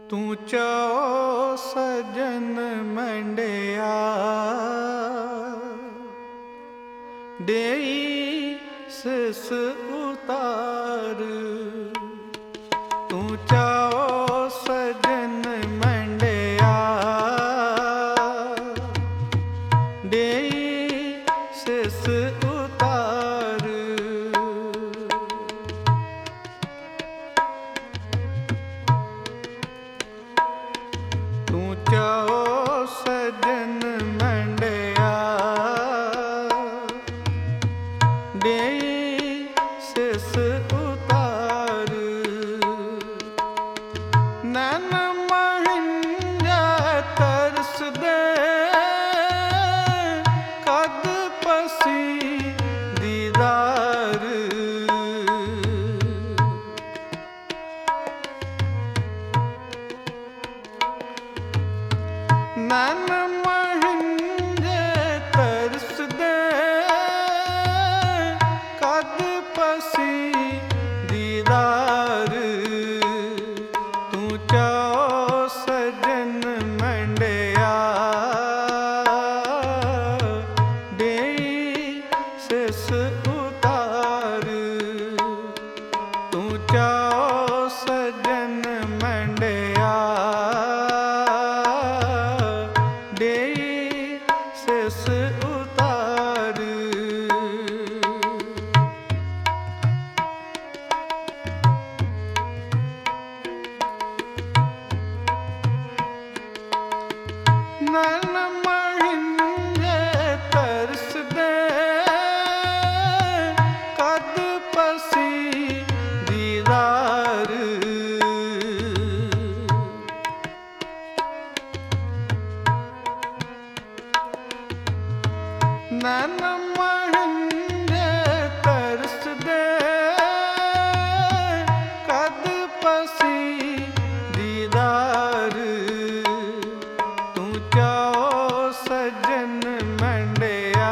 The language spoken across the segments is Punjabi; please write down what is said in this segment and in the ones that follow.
ਤੂੰ ਚਾਓ ਸਜਨ ਮੰਡਿਆ ਦੇਈ ਸਿਸ ਉਤਾਰ। ਤੂੰ ਚਾਓ ਸਜਨ ਮੰਡਿਆ ਦੇਈ ਸਿਸ ਉਤਾਰ। ਤੂੰ ਚਾਓ ਸਜਨ ਮੰਡਿਆ ਦੇਈ ਸਿਸ ਉਤਾਰ। ਨੈਣ ਮਹਿੰਜੈ ਤਰਸਦੇ ਕਦ ਪਸੀ ਦੀਦਾਰ। ਨੈਣ ਮਹਿੰਜੈ ਤਰਸਦੇ ਕਦ ਪਸੀ ਦੀਦਾਰ। ਤੂੰ ਚਾਓ ਸਜਨ ਮੰਡਿਆ ਦੇਈ ਸਿਸ ਉਤਾਰ। ਤੂੰ ਚਾਓ ਸਜਨ ਮੰਡਿਆ ਦੇਈ ਸਿਸ ਉਤਾਰ। ਨੈਣ ਮਹਿੰਜੈ ਤਰਸਦੇ ਕਦ ਪਸੀ ਦੀਦਾਰ। ਨੈਣ ਮਹਿੰਜੈ ਤਰਸਦੇ ਕਦ ਪਸੀ ਦੀਦਾਰ। ਤੂੰ ਚਾਓ ਸਜਨ ਮੰਡਿਆ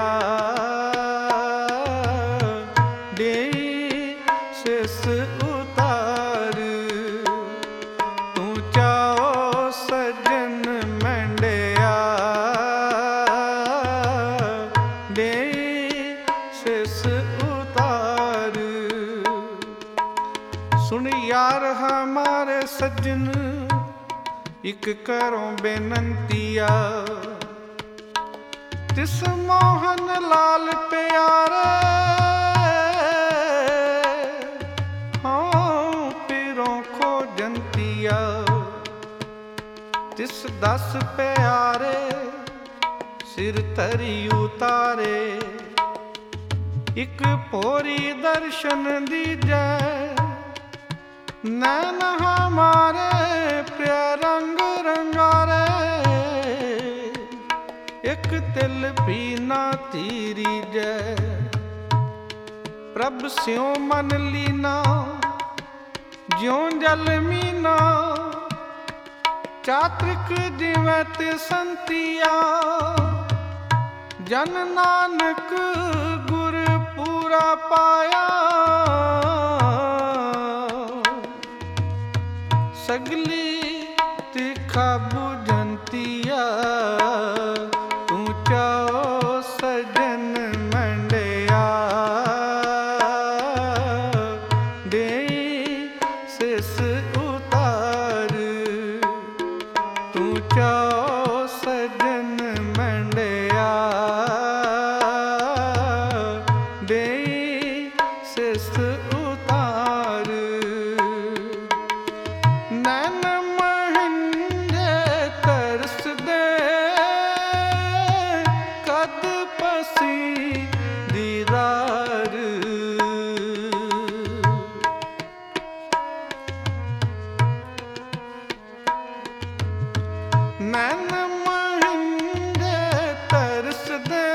ਦੇਈ ਸਿਸ ਉਤਾਰ। ਤੂੰ ਚਾਓ ਸਜਨ ਮੰਡਿਆ ਦੇਈ ਸਿਸ ਉਤਾਰ। ਸੁਣ ਯਾਰ ਹਮਾਰੇ ਸੱਜਣ ਇੱਕ ਕਰੋ ਬੇਨੰਤੀਆ। ਤਿਸ ਮੋਹਨ ਲਾਲ ਪਿਆਰੇ ਹਾਂ ਪੀਰੋਂ ਖੋਜੰਤੀਆ। ਤਿਸ ਦਸ ਪਿਆਰੇ ਸਿਰ ਧਰੀ ਉਤਾਰੇ। ਇੱਕ ਭੋਰੀ ਦਰਸ਼ਨ ਦੀਜੈ ਨੈਣ ਹਮਾਰੇ ਪਿਆ ਰੰਗ ਰੰਗਾਰੇ। ਇੱਕ ਤਿਲ ਵੀ ਨਾ ਧੀਰੀਜੈ ਪ੍ਰਭ ਸਿਉ ਮਨ ਲੀਨਾ। ਜਿਉ ਜਲ ਮੀਨਾ ਚਾਤ੍ਰਿਕ ਜਿਵੇਂ ਤਿਸੰਤੀਆ। ਜਨ ਨਾਨਕ ਗੁਰ ਪੂਰਾ ਪਾਇਆ ਸਗਲੀ ਤਿਖਾ ਬੁਝੰਤੀਆ। ਤੂੰ ਚਾਓ ਸਜਨ ਮੰਡਿਆ ਦੇਈ ਸਿਸ ਉਤਾਰ। ਤੂੰ ਚਾਓ ਸਜਨ ਮੰਡਿਆ ਦੇਈ ਸਿਸ ਉਤਾਰ। ਨੈਣ ਮਹਿੰਜੈ ਤਰਸਦੇ ਕਦ ਪਸੀ ਦੀਦਾਰ। ਨੈਣ ਮਹਿੰਜੈ ਤਰਸਦੇ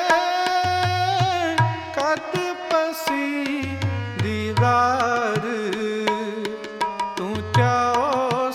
ਕਦ ਪਸੀ ਦੀਦਾਰ। ਤੂੰ ਚਾਓ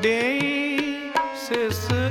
ਦੇਈ ਸਿਸ